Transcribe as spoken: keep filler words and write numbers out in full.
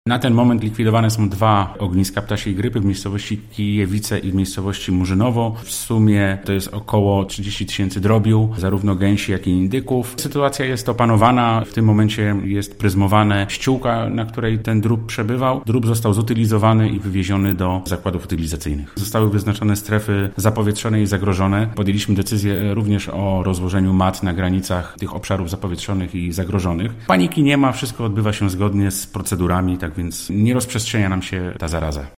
Na ten moment likwidowane są dwa ogniska ptasiej grypy w miejscowości Kijewice i w miejscowości Murzynowo. W sumie to jest około trzydzieści tysięcy drobiu, zarówno gęsi, jak i indyków. Sytuacja jest opanowana. W tym momencie jest pryzmowane ściółka, na której ten drób przebywał. Drób został zutylizowany i wywieziony do zakładów utylizacyjnych. Zostały wyznaczone strefy zapowietrzone i zagrożone. Podjęliśmy decyzję również o rozłożeniu mat na granicach tych obszarów zapowietrzonych i zagrożonych. Paniki nie ma, wszystko odbywa się zgodnie z procedurami, tak więc nie rozprzestrzenia nam się ta zaraza.